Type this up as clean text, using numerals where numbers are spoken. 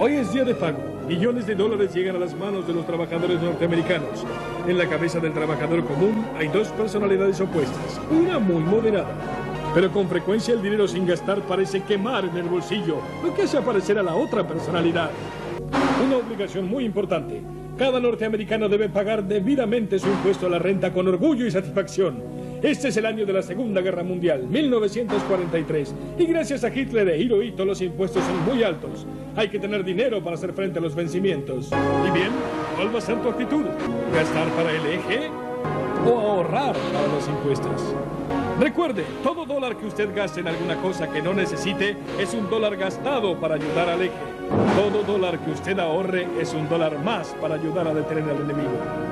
Hoy es día de pago. Millones de dólares llegan a las manos de los trabajadores norteamericanos. En la cabeza del trabajador común hay dos personalidades opuestas, una muy moderada. Pero con frecuencia el dinero sin gastar parece quemar en el bolsillo, lo que hace aparecer a la otra personalidad. Una obligación muy importante. Cada norteamericano debe pagar debidamente su impuesto a la renta con orgullo y satisfacción. Este es el año de la Segunda Guerra Mundial, 1943. Y gracias a Hitler e Hirohito los impuestos son muy altos. Hay que tener dinero para hacer frente a los vencimientos. Y bien, ¿cuál va a ser tu actitud? ¿Gastar para el eje o ahorrar para los impuestos? Recuerde, todo dólar que usted gaste en alguna cosa que no necesite es un dólar gastado para ayudar al eje. Todo dólar que usted ahorre es un dólar más para ayudar a detener al enemigo.